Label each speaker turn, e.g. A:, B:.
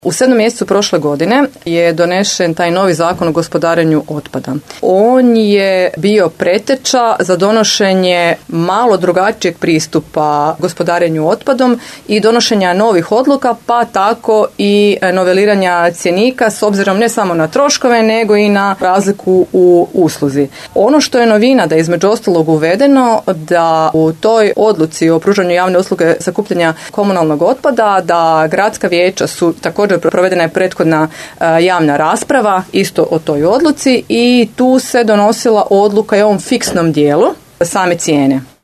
A: U 7. mjesecu prošle godine je donesen taj novi zakon o gospodarenju otpada. On je bio preteča za donošenje malo drugačijeg pristupa gospodarenju otpadom i donošenja novih odluka, pa tako i noveliranja cjenika s obzirom ne samo na troškove, nego i na razliku u usluzi. Ono što je novina da je između ostalog uvedeno da u toj odluci o pružanju javne usluge sakupljanja komunalnog otpada, da gradska vijeća su također provedena je prethodna javna rasprava isto o toj odluci i tu se donosila odluka i o ovom fiksnom dijelu same cijene.